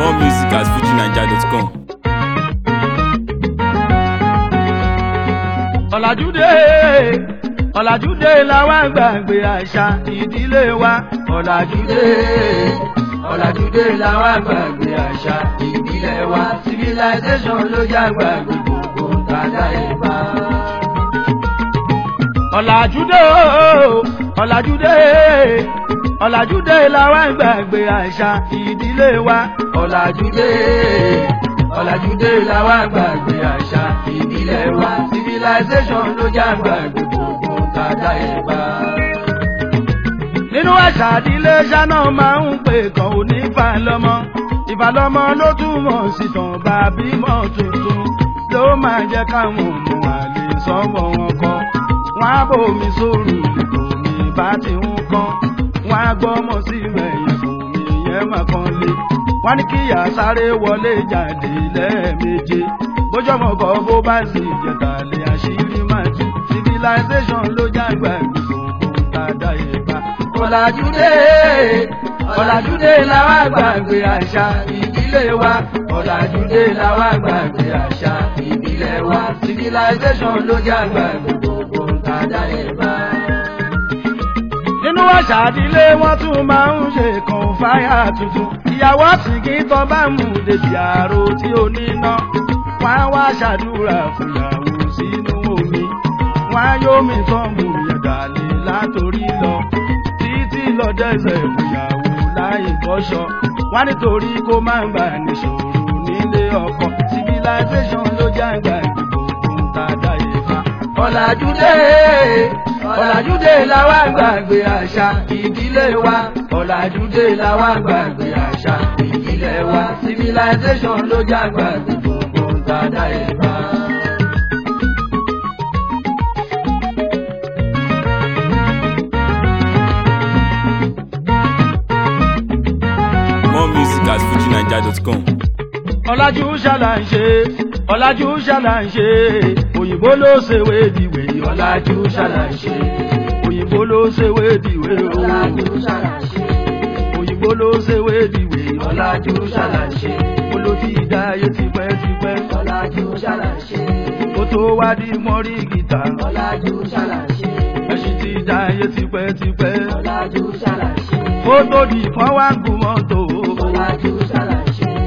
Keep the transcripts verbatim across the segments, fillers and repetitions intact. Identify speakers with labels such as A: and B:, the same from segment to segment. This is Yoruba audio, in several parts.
A: More music at fuji naija dot com.
B: Ọ̀làjúdé Ọ̀làjúdé làwa gbàgbé àṣà ìdílé wa. Ọ̀làjúdé Ọ̀làjúdé làwa gbàgbé àṣà ìdílé wa. Civilization ló já gbàgbé gbogbo tàdá ìbá. Ọ̀làjúdé Ọ̀làjúdé Ọ̀làjúdé làwa gbàgbé àṣà ìdílé wa. Ọ̀làjúdé Ọ̀làjúdé làwa gbàgbé àṣà ìdílé wa. Civilization ló já gbàgbé gbogbo tàdá ìbá. Nínú àṣà ìdílé ṣáná máa ń pè kàn ó ní ìfàlọ́mọ. Ìfàlọ́mọ ló túmọ̀ sí tàn bá bímọ tuntun. Ló máa jẹ́ káwọn ọmọ àlè sọ́mọ wọn kọ́. Wọ́n á bòmí sóòrù lèkòmí bá ti ń kán. Wọ́n á gbọ́mọ sí mẹ́yìn fòmí yẹn máa kan lé. Wọ́n ní kíyà sáré wọlé jáde lẹ́ẹ̀méje. Bójọ́mọ̀ kọ́ bó bá sì jẹ̀tà lé àṣírí máa tú. Civilization ló já gbàgbé gbogbo tàdá ìbá. Ọ̀làjúdé Ọ̀làjúdé làwa gbàgbé àṣà ìdílé wa. Ọ̀làjúdé làwa gbàgbé àṣà ìdílé wa. Civilization ló já gbàgbé gbogbo tàdá ìbá. Nínú àṣà ìdílé wọ́n tún máa ń ṣe kan fáyà tuntun. Ìyàwó àsìkí tó bá mú débi àrò tí ó níná. Wọ́n á wá ṣàdúrà fúyàwó sínú omi. Wọ́n á yómi tán mú yàgàlè látòrí lọ. Títí lọ dẹ́sẹ̀ fúyàwó láì bọ́ṣọ. Wọ́n nítorí kó má gbà níṣòro nílé ọkọ. Civilization ló já gbàgbé gbogbo tàdá ìbá. Ọ̀làjúdé Ọ̀làjúdé làwa gbàgbé àṣà ìdílé wa. Ọ̀làjúdé làwa gbàgbé àṣà ìdílé wa. Civilization ló já gbàgbé gbogbo tàdá ìbá.
A: More music at fuji naija dot com.
B: Ọ̀làjú ṣàlàyé Ọ̀làjú ṣàlàyé òyìnbó ló ṣèwé dìwé. Ọ̀làjú ṣàlàyé òyìnbó ló ṣèwé dìwé. Ọ̀làjú ṣàlàyé òyìnbó ló ṣèwé dìwé. Ọ̀làjú ṣàlàyé olótì dáyé tipẹ́tipẹ́. Ọ̀làjú ṣàlàyé ó tó wá di mọ́rí gìtá. Ọ̀làjú ṣàlàyé ẹṣin ti dáyé tipẹ́tipẹ́. Ọ̀làjú ṣàlàyé ó tó di pọ́n wá gùn mọ́tò. Ọ̀làjú ṣàlàyé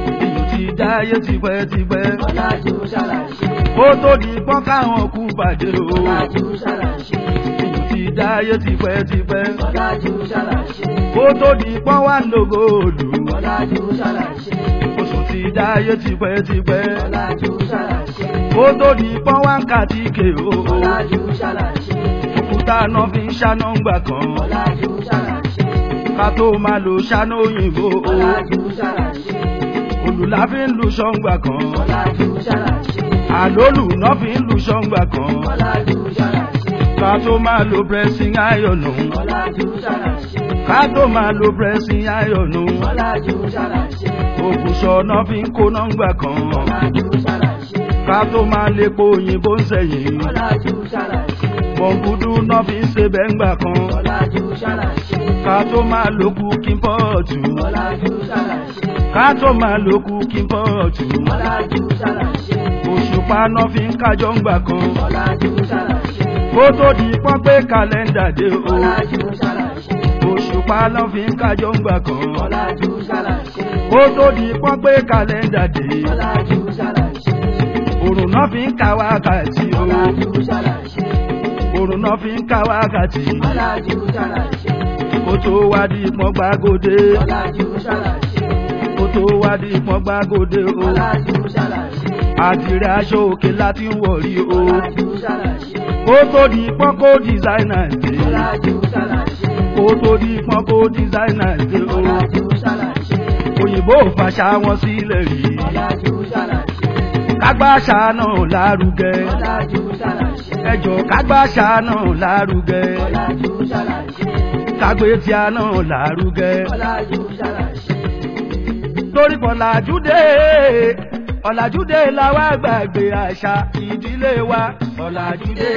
B: dáyé tipẹ́tipẹ́. Ọ̀làjú ṣàlàyé ó tó di pọ́n káwọn kú bàjẹ́ o. Ọ̀làjú ṣàlàyé ìlú ti dáyé tipẹ́tipẹ́. Ọ̀làjú ṣàlàyé ó tó di pọ́n wá lógo òlù. Ọ̀làjú ṣàlàyé oṣù ti dáyé tipẹ́tipẹ́. Ọ̀làjú ṣàlàyé ó tó di pọ́n wá ń kàtíkè o. Ọ̀làjú ṣàlàyé òkúta náà fi ń ṣáná ńgbà kan. Ọ̀làjú ṣàlàyé ká tó máa lo ṣáná òyìnbó. Ọ̀làjú ṣàlàyé olùlà fi ń lu ṣọ́ngbà kan. Ọ̀làjú ṣàlàyé àlólù náà fi ń lu ṣọ́ngbà kan. Ọ̀làjú ṣàlàyé ká tó máa lo pressing iron. Ọ̀làjú ṣàlàyé ká tó máa lo pressing iron. Ọ̀làjú ṣàlàyé ògùṣọ náà fi ń kó nọ́ngbà kan. Ọ̀làjú ṣàlàyé ká tó máa lépo òyìnbó ń sẹ̀yìn. Ọ̀làjú ṣàlàyé bọ̀ǹgùdù náà fi ń ṣe bẹ́ngbà kan. Ọ̀làjú ṣàlàyé ká tó máa lo cooking pot. Ọ̀làjú ṣàlàyé ká tó máa lo cooking pot. Ọ̀làjú ṣàlàyé òṣùpá náà fi ń kájọ ńgbà kan. Ọ̀làjú ṣàlàyé kó tó di pọ́n pé kàlẹ́ndà dé o. Ọ̀làjú ṣàlàyé òṣùpá náà fi ń kájọ ńgbà kan. Ọ̀làjú ṣàlàyé kó tó di pọ́n pé kàlẹ́ndà dé. Ọ̀làjú ṣàlàyé òrùn náà fi ń ka wákàtí o. Ọ̀làjú ṣàlàyé òrùn náà fi ń ka wákàtí. Ọ̀làjú ṣàlàyé kó tó wá di pọ́n gbàgòdè. Ọ̀làjú ṣàlàyé kó tó wá di pọ́n gbàgòdè o. Ọ̀làjú ṣàlàyé àdìrẹ aṣọ òkè láti ń wọ̀rí o. Ọ̀làjú ṣàlàyé kó tó di pọ́n kó designers dé. Ọ̀làjú ṣàlàyé kó tó di pọ́n kó designers dé o. Ọ̀làjú ṣàlàyé òyìnbó fàṣà wọn sílẹ̀ rí. Ọ̀làjú ṣàlàyé kágbàṣà náà lárugẹ. Ọ̀làjú ṣàlàyé ẹjọ́ kágbàṣà náà lárugẹ. Ọ̀làjú ṣàlàyé kágbé tíá náà lárugẹ. Ọ̀làjú ṣàlàyé torí Ọ̀làjúdé Ọ̀làjúdé làwa gbàgbé àṣà ìdílé wa. Ọ̀làjúdé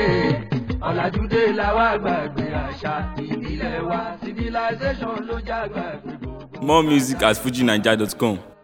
B: Ọ̀làjúdé làwa gbàgbé àṣà ìdílé wa. Civilization ló já gbàgbé gbogbo.
A: More music at fuji naija dot com.